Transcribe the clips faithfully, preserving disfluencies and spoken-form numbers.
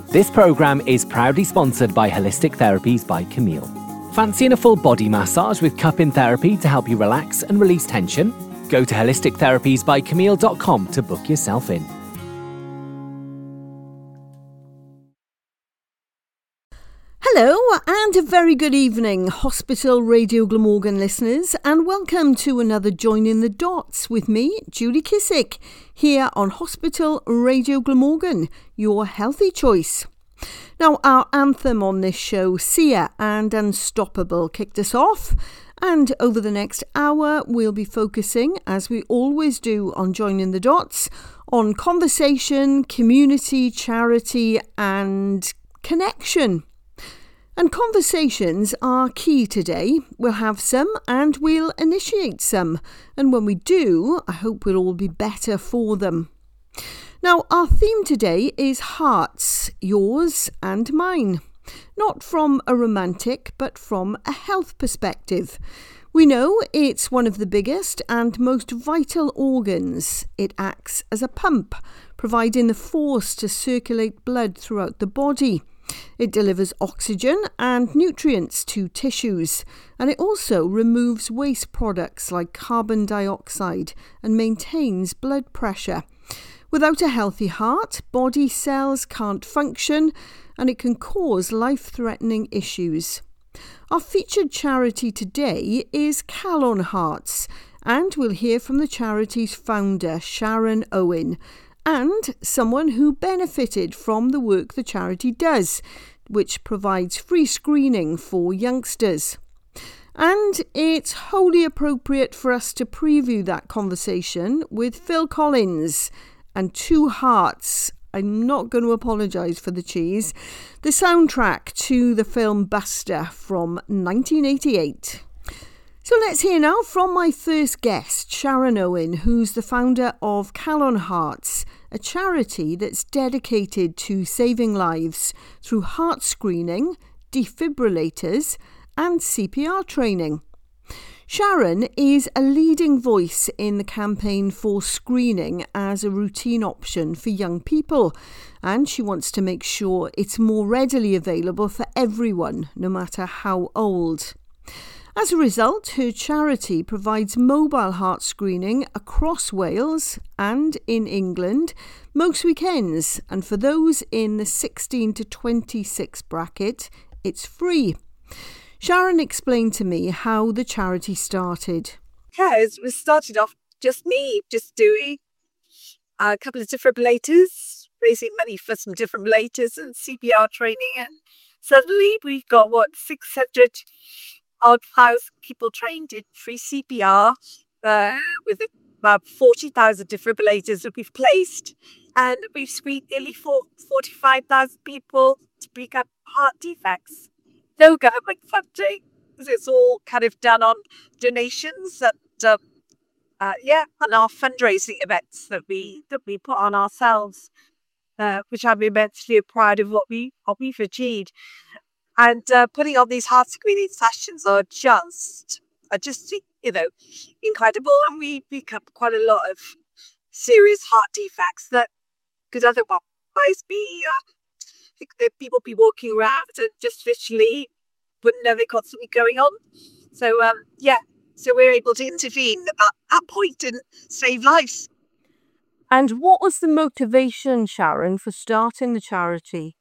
This programme is proudly sponsored by Holistic Therapies by Camille. Fancying a full body massage with cup-in therapy to help you relax and release tension? Go to holistic therapies by camille dot com to book yourself in. Hello and a very good evening, Hospital Radio Glamorgan listeners, and welcome to another Join in the Dots with me, Julie Kissick, here on Hospital Radio Glamorgan, your healthy choice. Now, our anthem on this show, Sia and Unstoppable, kicked us off, and over the next hour we'll be focusing, as we always do on Join in the Dots, on conversation, community, charity and connection. And conversations are key today. We'll have some and we'll initiate some. And when we do, I hope we'll all be better for them. Now, our theme today is hearts, yours and mine. Not from a romantic, but from a health perspective. We know it's one of the biggest and most vital organs. It acts as a pump, providing the force to circulate blood throughout the body. It delivers oxygen and nutrients to tissues, and it also removes waste products like carbon dioxide and maintains blood pressure. Without a healthy heart, body cells can't function, and it can cause life-threatening issues. Our featured charity today is Calon Hearts, and we'll hear from the charity's founder, Sharon Owen, and someone who benefited from the work the charity does, which provides free screening for youngsters. And it's wholly appropriate for us to preview that conversation with Phil Collins and Two Hearts. I'm not going to apologise for the cheese. The soundtrack to the film Buster from nineteen eighty-eight. So let's hear now from my first guest, Sharon Owen, who's the founder of Calon Hearts, a charity that's dedicated to saving lives through heart screening, defibrillators and C P R training. Sharon is a leading voice in the campaign for screening as a routine option for young people, and she wants to make sure it's more readily available for everyone, no matter how old. As a result, her charity provides mobile heart screening across Wales and in England most weekends, and for those in the sixteen to twenty-six bracket, it's free. Sharon explained to me how the charity started. Yeah, it was started off just me, just doing a couple of defibrillators, raising money for some defibrillators and C P R training, and suddenly we've got, what, six hundred odd thousand people trained in free C P R uh, with about forty thousand defibrillators that we've placed, and we've screened nearly forty-five thousand people to pick up heart defects. No government funding, because it's all kind of done on donations and um, uh, yeah, on our fundraising events that we that we put on ourselves, uh, which I'm immensely proud of what we what we've achieved. And uh, putting on these heart screening sessions are just, are just you know, incredible. And we pick up quite a lot of serious heart defects that could otherwise be, uh, that people be walking around and just literally wouldn't know they've got something going on. So, um, yeah, so we're able to intervene at that point and save lives. And what was the motivation, Sharon, for starting the charity?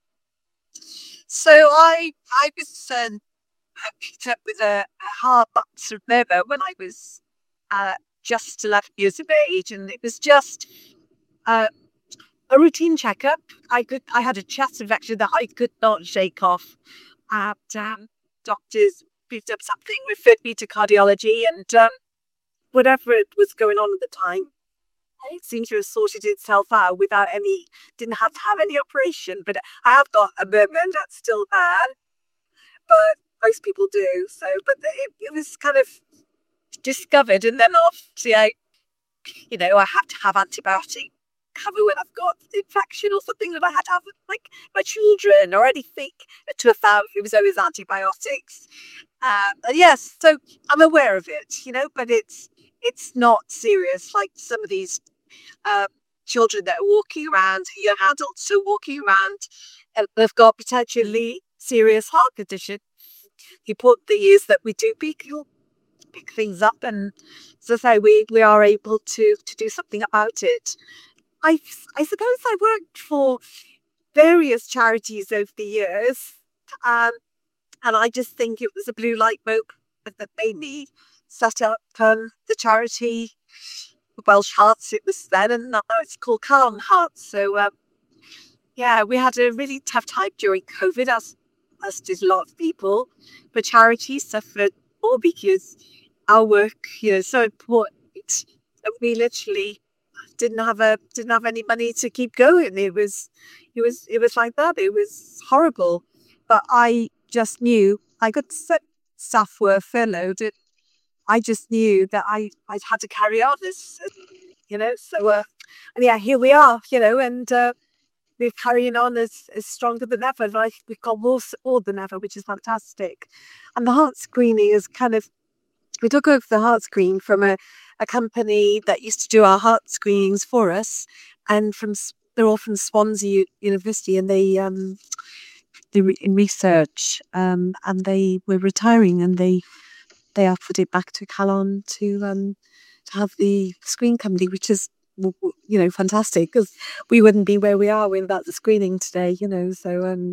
So I I was um, picked up with a, a heart box memo when I was uh, just eleven years of age, and it was just uh, a routine checkup. I could I had a chest infection that I could not shake off, and um, doctors picked up something, referred me to cardiology, and um, whatever it was going on at the time, it seemed to have sorted itself out without any, didn't have to have any operation, but I have got a moment that's still there, but most people do. So, but it, it was kind of discovered, and then obviously I, you know, I have to have antibiotic cover when I've got infection or something that I had to have, like my children or anything to a family. It was always antibiotics. Um, and yes, so I'm aware of it, you know, but it's it's not serious like some of these uh, children that are walking around, young adults who are walking around, and they've got potentially serious heart condition. The important thing is that we do pick, pick things up, and as I say, we, we are able to, to do something about it. I, I suppose I worked for various charities over the years, um, and I just think it was a blue light bulb that made me set up um, the charity Welsh Hearts it was then, and now it's called Calm Hearts. So um, yeah, we had a really tough time during COVID, as as did a lot of people, but charities suffered more because our work, you know, so important that we literally didn't have a didn't have any money to keep going. It was it was it was like that. It was horrible. But I just knew I got staff were furloughed. It, I just knew that I I had to carry on this, you know. So uh, and yeah, here we are, you know, and uh, we're carrying on as, as stronger than ever. Like we've got more support than ever, which is fantastic. And the heart screening is kind of we took over the heart screen from a, a company that used to do our heart screenings for us, and from they're all from Swansea University, and they um they were in research, um and they were retiring, and they they offered it back to Calon to um to have the screen company, which is, you know, fantastic, because we wouldn't be where we are without the screening today, you know. So um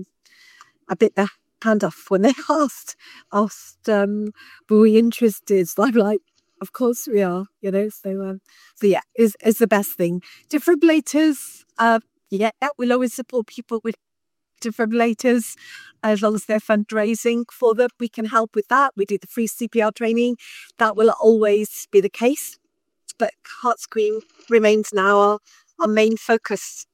I bit their hand off when they asked asked um were we interested. So I'm like, of course we are, you know. So um so yeah, is is the best thing. Defibrillators, uh yeah, we'll always support people with defibrillators as long as they're fundraising for them. We can help with that. We do the free C P R training. That will always be the case, but heart screen remains now our, our main focus.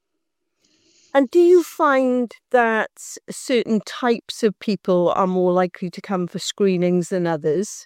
And do you find that certain types of people are more likely to come for screenings than others?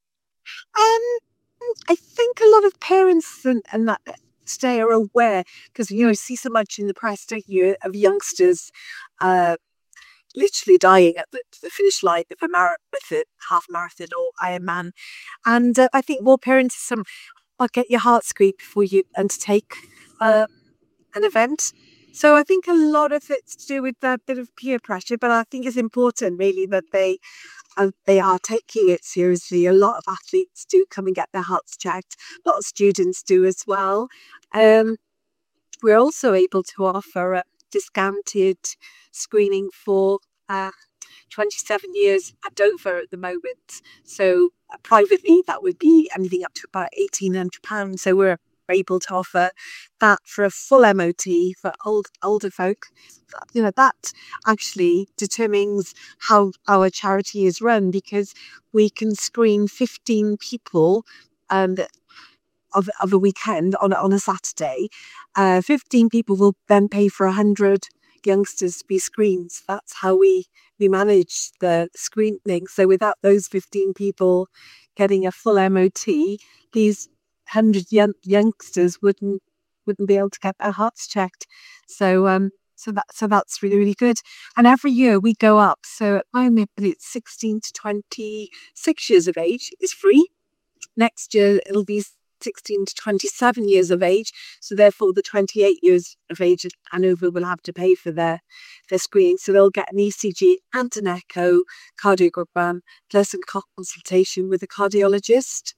Um, I think a lot of parents and, and that today are aware, because, you know, you see so much in the press, don't you, of youngsters uh, literally dying at the, the finish line of a marathon, half marathon or Ironman. And uh, I think more parents, some, well, get your heart screened before you undertake uh, an event. So I think a lot of it's to do with that bit of peer pressure, but I think it's important really that they uh, they are taking it seriously. A lot of athletes do come and get their hearts checked. A lot of students do as well. Um, we're also able to offer a discounted screening for uh, twenty-seven years at Dover at the moment. So uh, privately, that would be anything up to about eighteen hundred pounds. So we're able to offer that for a full M O T for old older folk. You know, that actually determines how our charity is run, because we can screen fifteen people um, of, of a weekend on, on a Saturday. Uh, fifteen people will then pay for one hundred youngsters to be screened. That's how we, we manage the screening. So without those fifteen people getting a full M O T, these one hundred young, youngsters wouldn't wouldn't be able to get their hearts checked. So um so that so that's really, really good. And every year we go up. So at my moment it's sixteen to twenty-six years of age is free. Next year it'll be sixteen to twenty-seven years of age. So therefore the twenty-eight years of age and over will have to pay for their their screening. So they'll get an E C G and an echo cardiogram plus a consultation with a cardiologist.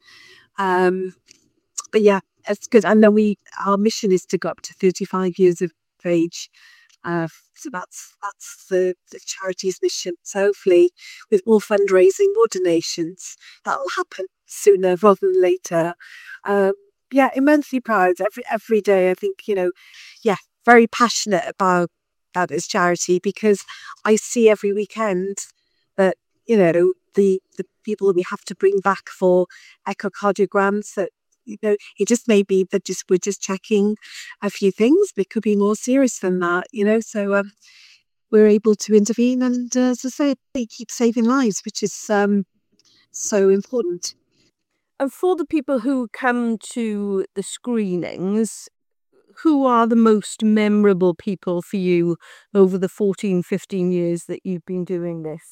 Um But yeah, it's good. And then we, our mission is to go up to thirty-five years of age. Uh, so that's that's the, the charity's mission. So hopefully, with more fundraising, more donations, that will happen sooner rather than later. Um, yeah, immensely proud every every day. I think, you know, yeah, very passionate about about this charity, because I see every weekend that, you know, the the people that we have to bring back for echocardiograms, that, you know, it just may be that just we're just checking a few things, but it could be more serious than that, you know. So um, we're able to intervene and, uh, as I say, they keep saving lives, which is um, so important. And for the people who come to the screenings, who are the most memorable people for you over the fourteen, fifteen years that you've been doing this?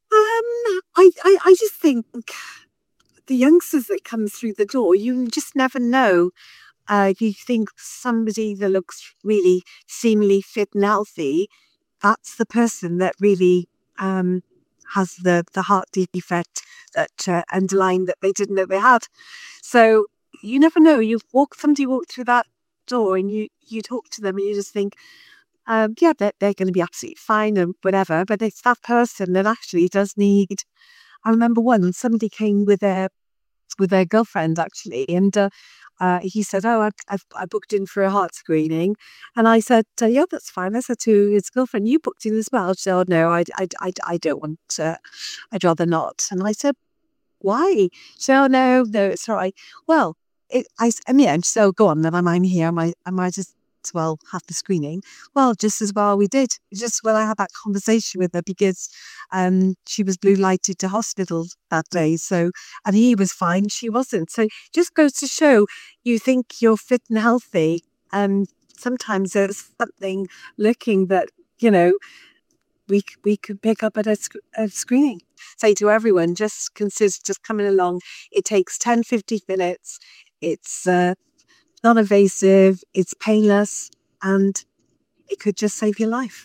Um, I, I, I just think the youngsters that come through the door, you just never know uh, you think somebody that looks really seemingly fit and healthy, that's the person that really um, has the, the heart defect that uh, underlying that they didn't know they had. So you never know. You walk, somebody walked through that door and you, you talk to them and you just think, um, yeah, they're, they're going to be absolutely fine and whatever. But it's that person that actually does need. I remember one, somebody came with their with their girlfriend actually, and uh, uh, he said, "Oh, I, I've I booked in for a heart screening," and I said, uh, "Yeah, that's fine." I said to his girlfriend, "You booked in as well?" She said, "Oh no, I, I, I, I don't want. Uh, I'd rather not." And I said, "Why?" She said, "Oh no, no, it's all right." Well, it, I, I mean, so go on. Then I'm, I'm here. I might, I might just as well have the screening. Well, just as well we did. Just when I had that conversation with her because um, she was blue lighted to hospital that day. So, and he was fine, she wasn't. So, just goes to show you think you're fit and healthy, and sometimes there's something looking that you know we we could pick up at a, sc- a screening. Say to everyone, just consider just coming along. It takes ten, fifteen minutes. It's uh, non-invasive, it's painless, and it could just save your life.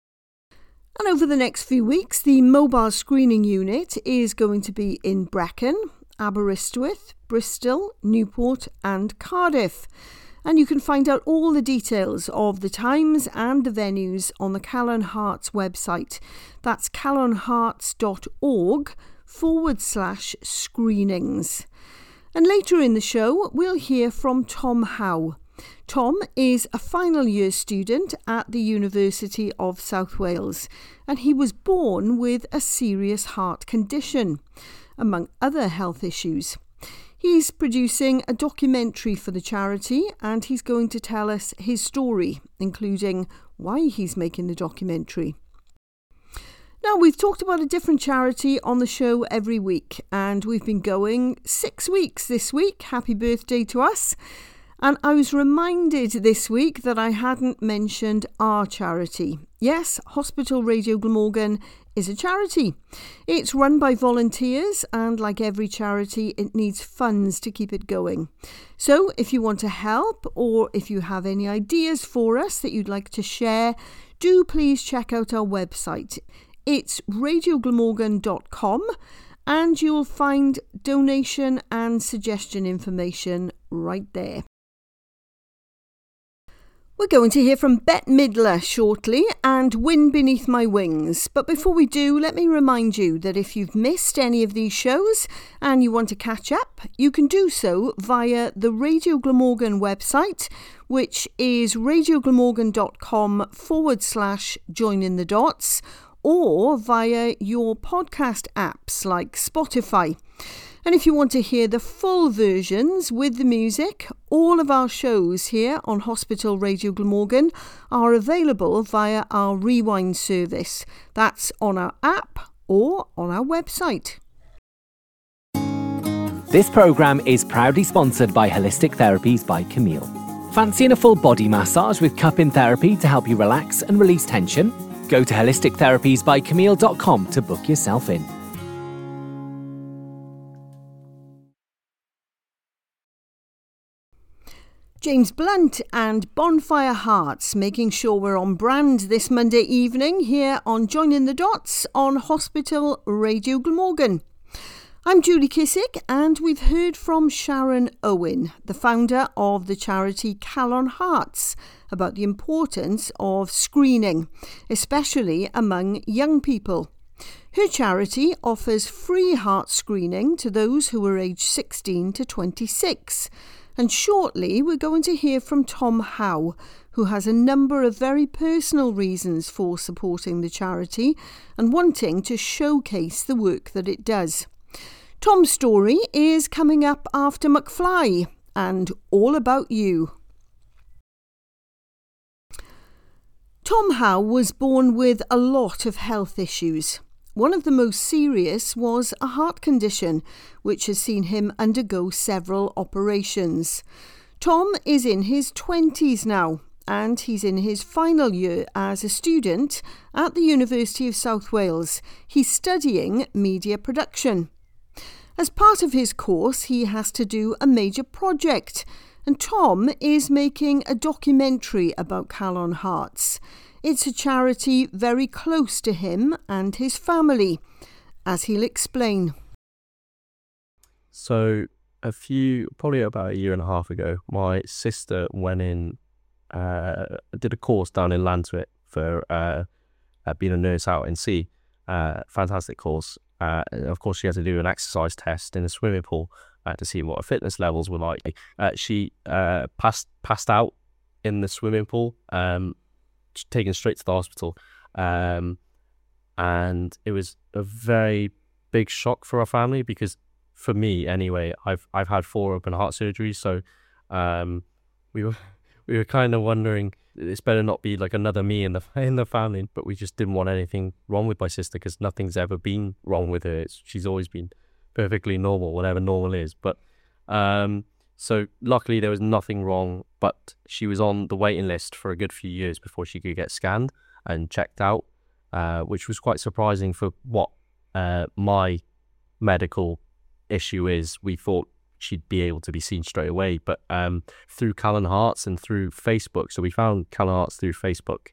And over the next few weeks, the mobile screening unit is going to be in Brecon, Aberystwyth, Bristol, Newport and Cardiff. And you can find out all the details of the times and the venues on the Calon Hearts website. That's calonhearts.org forward slash screenings. And later in the show, we'll hear from Tom Howe. Tom is a final year student at the University of South Wales, and he was born with a serious heart condition, among other health issues. He's producing a documentary for the charity, and he's going to tell us his story, including why he's making the documentary. Now, we've talked about a different charity on the show every week, and we've been going six weeks this week. Happy birthday to us. And I was reminded this week that I hadn't mentioned our charity. Yes, Hospital Radio Glamorgan is a charity. It's run by volunteers, and like every charity, it needs funds to keep it going. So if you want to help, or if you have any ideas for us that you'd like to share, do please check out our website. It's radio glamorgan dot com, and you'll find donation and suggestion information right there. We're going to hear from Bette Midler shortly and Wind Beneath My Wings. But before we do, let me remind you that if you've missed any of these shows and you want to catch up, you can do so via the Radio Glamorgan website, which is radio glamorgan dot com forward slash join in the dots, or via your podcast apps like Spotify. And if you want to hear the full versions with the music, all of our shows here on Hospital Radio Glamorgan are available via our Rewind service. That's on our app or on our website. This programme is proudly sponsored by Holistic Therapies by Camille. Fancying a full body massage with cup-in therapy to help you relax and release tension? Go to holistic therapies by camille dot com to book yourself in. James Blunt and Bonfire Hearts, making sure we're on brand this Monday evening here on Joining the Dots on Hospital Radio Glamorgan. I'm Julie Kissick, and we've heard from Sharon Owen, the founder of the charity Calon Hearts, about the importance of screening, especially among young people. Her charity offers free heart screening to those who are aged sixteen to twenty-six. And shortly we're going to hear from Tom Howe, who has a number of very personal reasons for supporting the charity and wanting to showcase the work that it does. Tom's story is coming up after McFly and All About You. Tom Howe was born with a lot of health issues. One of the most serious was a heart condition, which has seen him undergo several operations. Tom is in his twenties now, and he's in his final year as a student at the University of South Wales. He's studying media production. As part of his course, he has to do a major project, And Tom is making a documentary about Calon Hearts. It's a charity very close to him and his family, as he'll explain. So a few, probably about a year and a half ago, my sister went in, uh, did a course down in Landswit for uh, uh, being a nurse out in sea. Uh, fantastic course. Uh, and of course, she had to do an exercise test in a swimming pool uh, to see what her fitness levels were like. Uh, she uh, passed passed out in the swimming pool, um, taken straight to the hospital. Um, and it was a very big shock for our family because, for me anyway, I've I've had four open heart surgeries, so um, we were we were kind of wondering, it's better not be like another me in the in the family, but we just didn't want anything wrong with my sister because nothing's ever been wrong with her. It's, she's always been perfectly normal, whatever normal is. But um, so luckily there was nothing wrong, but she was on the waiting list for a good few years before she could get scanned and checked out, uh, which was quite surprising for what uh, my medical issue is. We thought she'd be able to be seen straight away, but um, through Calon Hearts and through Facebook, so we found Calon Hearts through Facebook,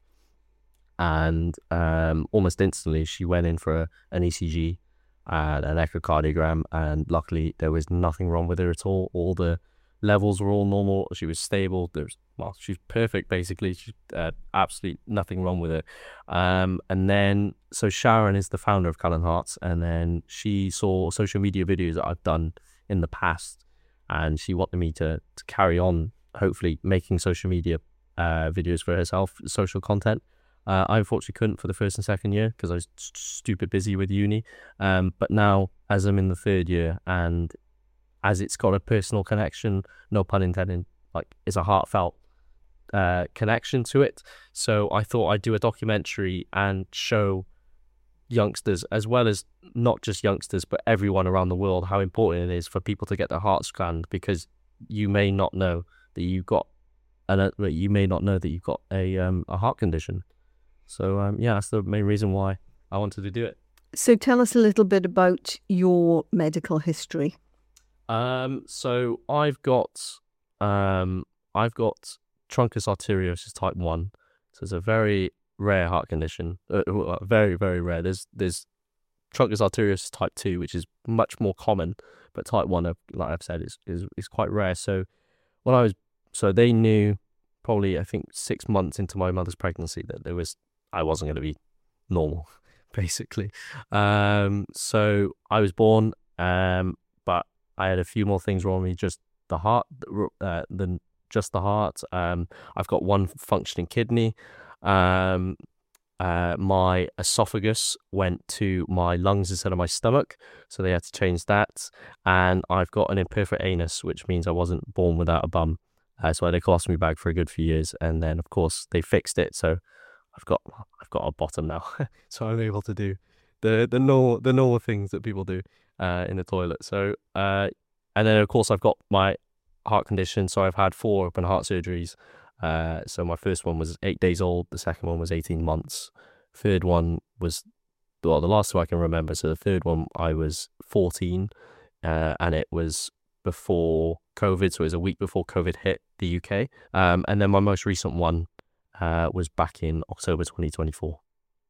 and um, almost instantly she went in for a, an E C G and an echocardiogram, and luckily there was nothing wrong with her at all. All the levels were all normal. She was stable. There's well, she's perfect basically. She's uh, absolutely nothing wrong with her. Um, and then so Sharon is the founder of Calon Hearts, and then she saw social media videos that I've done in the past, and she wanted me to to carry on, hopefully making social media uh, videos for herself, social content. Uh, I unfortunately couldn't for the first and second year because I was st- stupid busy with uni. Um, but now, as I'm in the third year, and as it's got a personal connection, no pun intended, like it's a heartfelt uh, connection to it. So I thought I'd do a documentary and show youngsters, as well as not just youngsters, but everyone around the world, how important it is for people to get their hearts scanned, because you may not know that you've got an, you may not know that you've got a um, a heart condition. So um, yeah, that's the main reason why I wanted to do it. So tell us a little bit about your medical history. Um, so I've got um, I've got truncus arteriosus type one. So it's a very rare heart condition, uh, very very rare. There's there's truncus arteriosus type two, which is much more common, but type one, like I've said, is is is quite rare. So when I was so they knew probably I think six months into my mother's pregnancy that there was I wasn't going to be normal, basically. Um, so I was born, um, but I had a few more things wrong with me. Just the heart, uh, than just the heart. Um, I've got one functioning kidney. Um, uh, my esophagus went to my lungs instead of my stomach, so they had to change that. And I've got an imperfect anus, which means I wasn't born without a bum. Uh, so I had a colostomy bag for a good few years, and then of course they fixed it. So I've got I've got a bottom now, so I'm able to do the the normal the normal things that people do uh, in the toilet. So uh, and then of course I've got my heart condition. So I've had four open heart surgeries. Uh, so my first one was eight days old. The second one was eighteen months. Third one was well, the last two I can remember. So the third one I was fourteen, uh, and it was before COVID. So it was a week before COVID hit the U K. Um, and then my most recent one Uh, was back in October twenty twenty-four.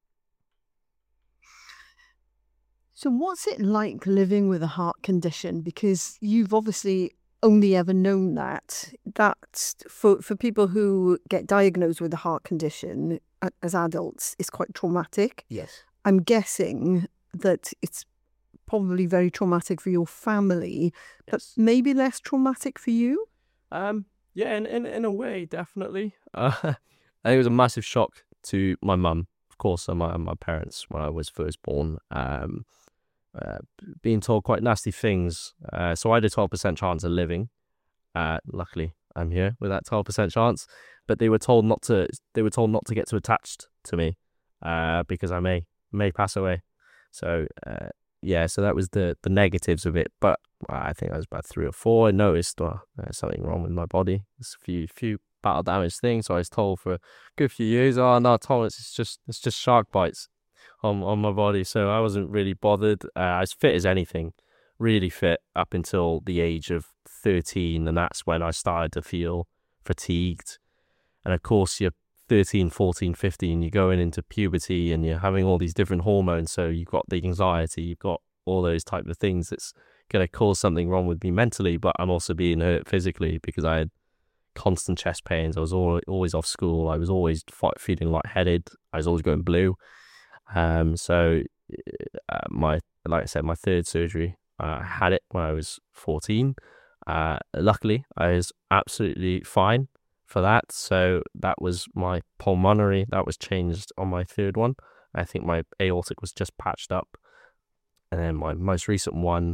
So what's it like living with a heart condition? Because you've obviously only ever known that. That for, for people who get diagnosed with a heart condition as adults is quite traumatic. Yes. I'm guessing that it's probably very traumatic for your family, Yes. but maybe less traumatic for you? Um, yeah, in, in, in a way, definitely. Uh, I think it was a massive shock to my mum, of course, and my, my parents when I was first born, um, uh, being told quite nasty things. Uh, so I had a twelve percent chance of living. Uh, luckily, I'm here with that twelve percent chance. But they were told not to. They were told not to get too attached to me, uh, because I may may pass away. So uh, yeah, so that was the the negatives of it. But well, I think I was about three or four. I noticed uh, there's something wrong with my body. There's a few few. battle damage thing, so I was told for a good few years, oh no, Thomas, it's just it's just shark bites on on my body. So I wasn't really bothered. Uh, I was fit as anything, really fit up until the age of thirteen, and that's when I started to feel fatigued. And of course, you're thirteen, fourteen, fifteen, you're going into puberty and you're having all these different hormones. So you've got the anxiety, you've got all those type of things that's going to cause something wrong with me mentally, but I'm also being hurt physically because I had constant chest pains. I was all, always off school. I was always feeling lightheaded. I was always going blue. Um, so uh, my, like I said, my third surgery, uh, I had it when I was fourteen. Uh, luckily, I was absolutely fine for that. So that was my pulmonary. That was changed on my third one. I think my aortic was just patched up. And then my most recent one,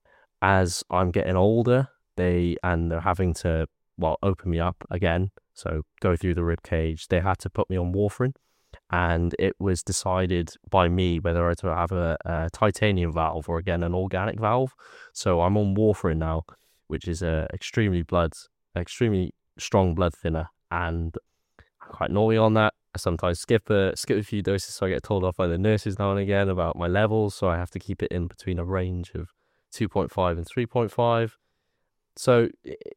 as I'm getting older, they and they're having to, well, open me up again. So go through the rib cage. They had to put me on warfarin. And it was decided by me whether I to have a, a titanium valve or, again, an organic valve. So I'm on warfarin now, which is a extremely blood, extremely strong blood thinner. And I'm quite naughty on that. I sometimes skip a, skip a few doses, so I get told off by the nurses now and again about my levels. So I have to keep it in between a range of two point five and three point five. So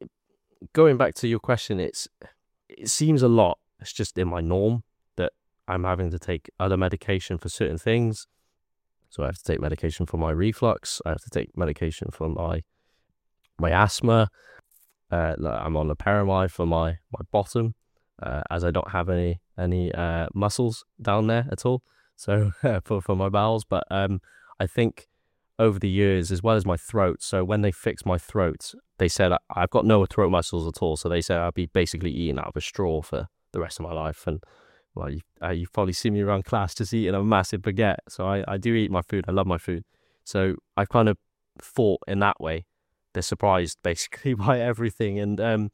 going back to your question, it's it seems a lot. It's just in my norm that I'm having to take other medication for certain things. So I have to take medication for my reflux. I have to take medication for my my asthma. Uh, I'm on loperamide for my my bottom, uh, as I don't have any any uh, muscles down there at all. So for for my bowels, but um, I think over the years, as well as my throat. So when they fixed my throat, they said I've got no throat muscles at all. So they said I'll be basically eating out of a straw for the rest of my life. And well, you, uh, you've probably seen me around class just eating a massive baguette. So I, I do eat my food. I love my food. So I've kind of thought in that way. They're surprised basically by everything. And um,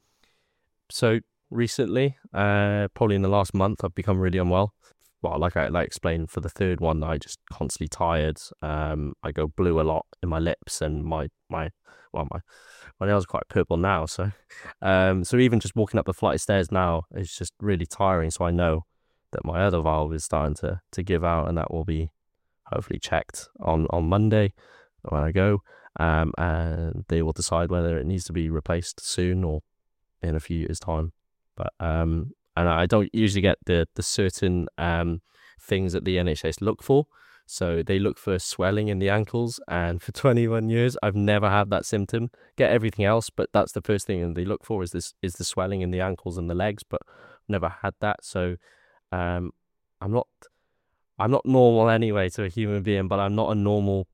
so recently, uh, probably in the last month, I've become really unwell. Well, like I like explained, for the third one, I just constantly tired. Um, I go blue a lot in my lips, and my my well my my nails are quite purple now. So, um, so even just walking up the flight of stairs now is just really tiring. So I know that my other valve is starting to to give out, and that will be hopefully checked on on Monday when I go. Um, and they will decide whether it needs to be replaced soon or in a few years' time. But um. And I don't usually get the the certain um, things that the N H S look for. So they look for swelling in the ankles. And for twenty-one years, I've never had that symptom. Get everything else, but that's the first thing and they look for is this is the swelling in the ankles and the legs. But never had that. So um, I'm not I'm not normal anyway to a human being, but I'm not a normal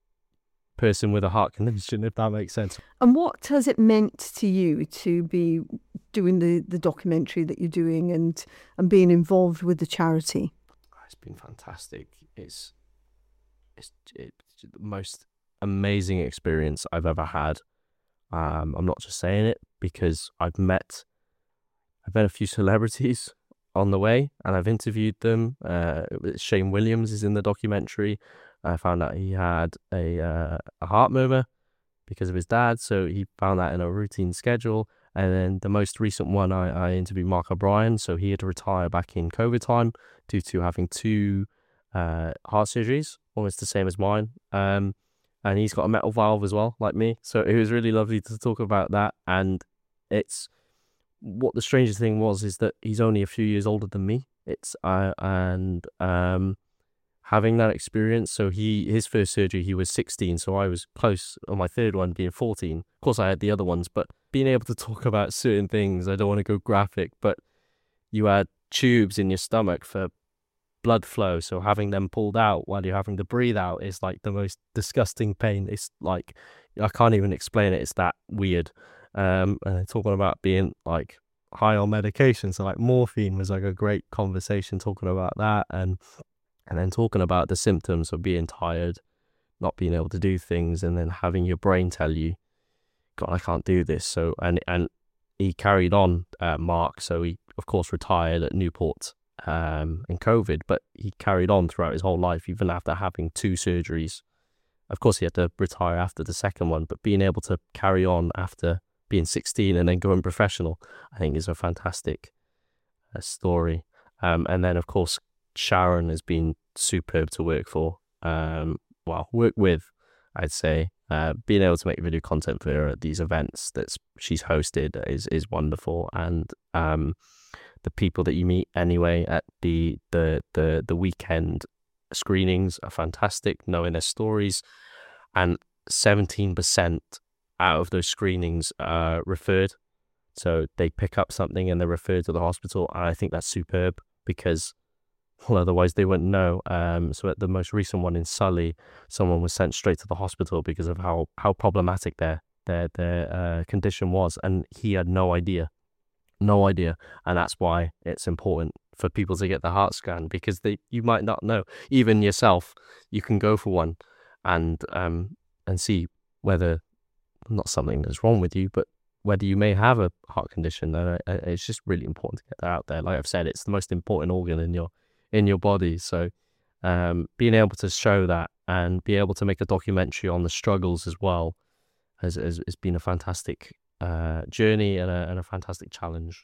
person with a heart condition, if that makes sense. And what has it meant to you to be doing the, the documentary that you're doing and, and being involved with the charity? It's been fantastic. It's, it's, it's the most amazing experience I've ever had. Um, I'm not just saying it because I've met, I've met a few celebrities on the way and I've interviewed them. Uh, Shane Williams is in the documentary. I found out he had a uh, a heart murmur because of his dad, so he found that in a routine schedule. And then the most recent one, I, I interviewed Mark O'Brien, so he had to retire back in COVID time due to having two uh, heart surgeries, almost the same as mine. Um, and he's got a metal valve as well, like me. So it was really lovely to talk about that. And it's what the strangest thing was is that he's only a few years older than me. It's uh, and um. having that experience, so he his first surgery he was sixteen, so I was close on my third one being fourteen. Of course I had the other ones, but being able to talk about certain things, I don't want to go graphic, but you had tubes in your stomach for blood flow, so having them pulled out while you're having to breathe out is like the most disgusting pain. It's like, I can't even explain it, it's that weird. Um, and talking about being like high on medication, so like morphine was like a great conversation talking about that, and And then talking about the symptoms of being tired, not being able to do things, and then having your brain tell you, God, I can't do this. So, and and he carried on, uh, Mark. So he, of course, retired at Newport um, in COVID, but he carried on throughout his whole life, even after having two surgeries. Of course, he had to retire after the second one, but being able to carry on after being sixteen and then going professional, I think is a fantastic uh, story. Um, and then, of course, Sharon has been superb to work for, um, well, work with, I'd say. uh, being able to make video content for these events that she's hosted is is wonderful, and um, the people that you meet anyway at the the the the weekend screenings are fantastic. Knowing their stories, and seventeen percent out of those screenings are referred, so they pick up something and they're referred to the hospital, and I think that's superb because, well, otherwise they wouldn't know. Um, so at the most recent one in Sully, someone was sent straight to the hospital because of how, how problematic their their their uh, condition was, and he had no idea, no idea. And that's why it's important for people to get the heart scan, because they you might not know. Even yourself, you can go for one, and um and see whether not something that's wrong with you, but whether you may have a heart condition. And uh, it's just really important to get that out there. Like I've said, it's the most important organ in your in your body. So um, being able to show that and be able to make a documentary on the struggles as well has, has, has been a fantastic uh, journey and a, and a fantastic challenge.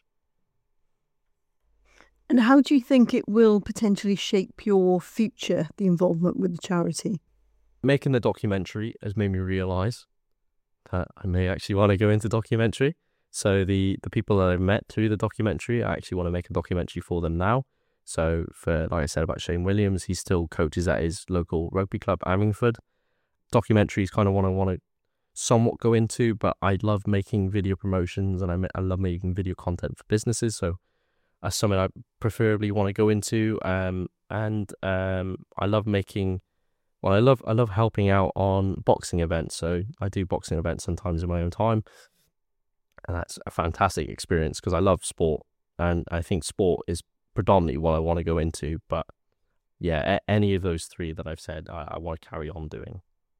And how do you think it will potentially shape your future, the involvement with the charity? Making the documentary has made me realise that I may actually want to go into documentary. So the, the people that I've met through the documentary, I actually want to make a documentary for them now. So for, like I said about Shane Williams, he still coaches at his local rugby club, Amingford. Documentaries kind of what I want to somewhat go into, but I love making video promotions, and I, I love making video content for businesses. So that's something I preferably want to go into. Um, and um, I love making, well, I love I love helping out on boxing events. So I do boxing events sometimes in my own time, and that's a fantastic experience because I love sport, and I think sport is predominantly what I want to go into. But yeah, a- any of those three that I've said, I, I want to carry on doing.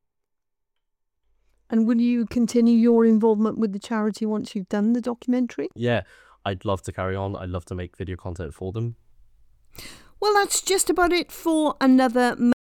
And will you continue your involvement with the charity once you've done the documentary? Yeah, I'd love to carry on. I'd love to make video content for them. Well, that's just about it for another